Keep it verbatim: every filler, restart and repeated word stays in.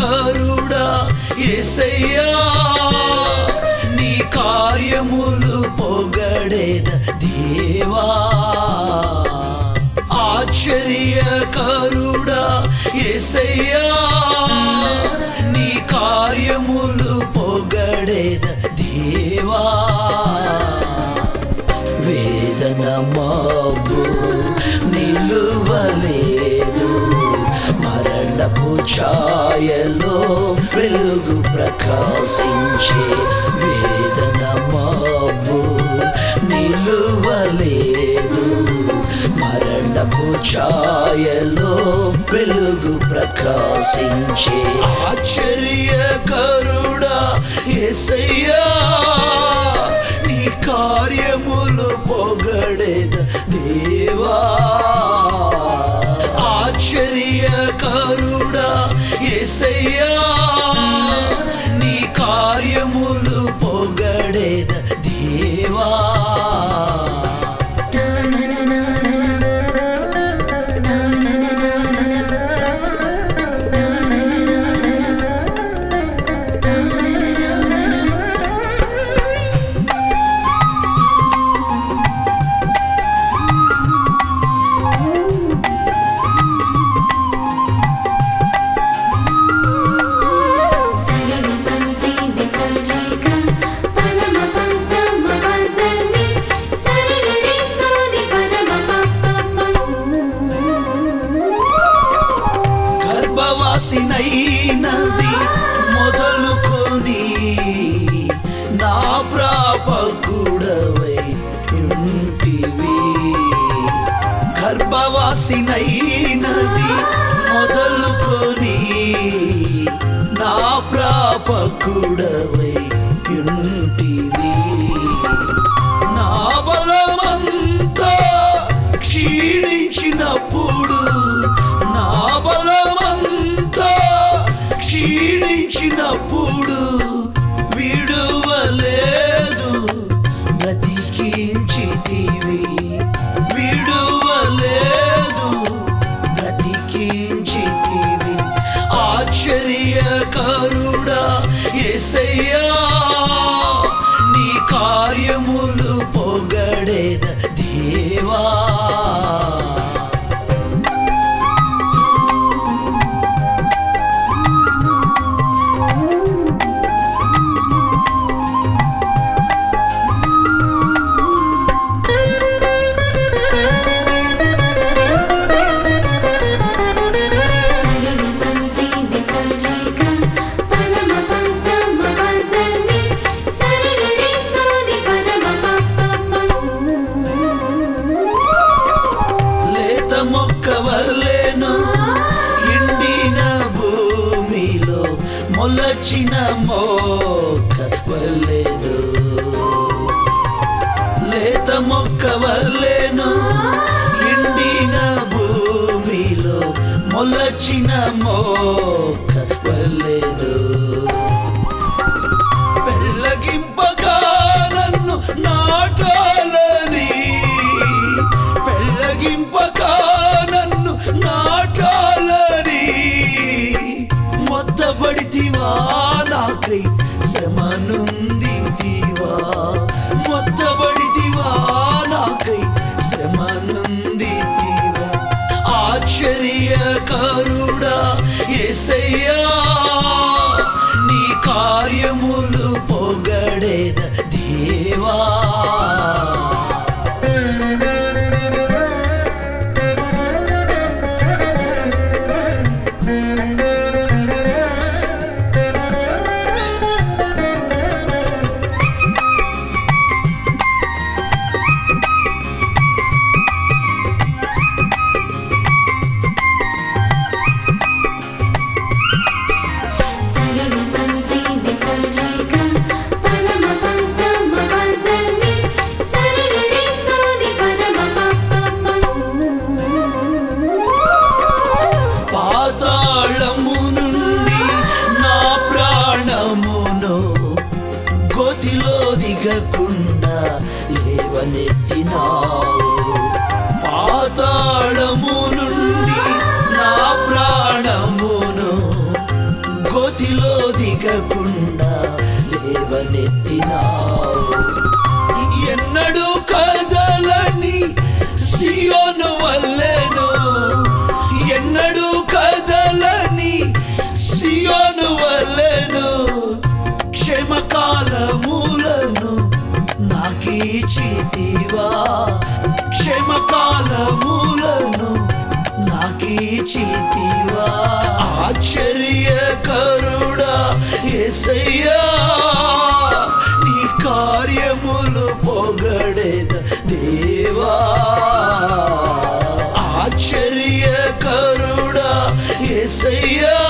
ఆశ్చర్యకరుడా యేసయ్యా నీ కార్యములు పొగడేద దేవా ఆశ్చర్యకరుడా యేసయ్యా నీ కార్యములు పొగడేద దేవా వేదన మాబు నిలువలేదు మరణపు ఛాయలో వెలుగు ప్రకాశించే వేదన మాబు నిలువలేదు మరణపు ఛాయలో వెలుగు ప్రకాశించే ఆశ్చర్యకరుడా యేసయ్యా నీ కార్యములు పొగడేద దేవా ఆశ్చర్యకరుడా యేసయ్యా నీ కార్యములు పొగడేద దేవా గర్భవాసినైనది మొదలుకొని నా ప్రాపకుడవై ఉంటివి గర్భవాసినైనది మొదలుకొని నా ప్రాపకుడవై ఉంటివి నా బలమంతా క్షీణించినప్పుడు నా బలమంతా క్షీణించినప్పుడు విడువలేదు బ్రతికించితివి విడువలేదు బ్రతికించితివి ఆశ్చర్యకరుడా యేసయ్యా నీ కార్యములు పొగడేద దేవా మొక్కవలేను ఎండిన భూమిలో మొలచిన మొక్క వల్లేదు లేత మొక్కవలేను ఎండిన భూమిలో మొలచిన మొక్క వల్లేదు పెళ్ళగింపగా నన్ను నాటాలని పెళ్ళగింపగా నన్ను నాటాలని మొత్తబడితివా నాకై శ్రమనుందితివా మొత్తబడితివా నాకై శ్రమనుందితివా ఆశ్చర్యకరుడా యేసయ్యా నీ కార్యములు పొగడేద దేవా పాతాళము నుండి నా ప్రాణమును గోతిలో దిగకుండా లేవనెత్తినావు పాతాళము నుండి నా ప్రాణమును గోతిలో దిగకుండా లేవనెత్తినావు. ఎన్నడూ కదలని సియోను వల్లెను, ఎన్నడూ కదలని సియోను వల్లెను. క్షేమకాలములను నాకిచ్చితివా, క్షేమకాలములను నాకిచ్చితివా. ఆశ్చర్యకరుడా యేసయ్యా, నీ కార్యములు పొగడెద దేవా. ఆశ్చర్యకరుడా యేసయ్యా,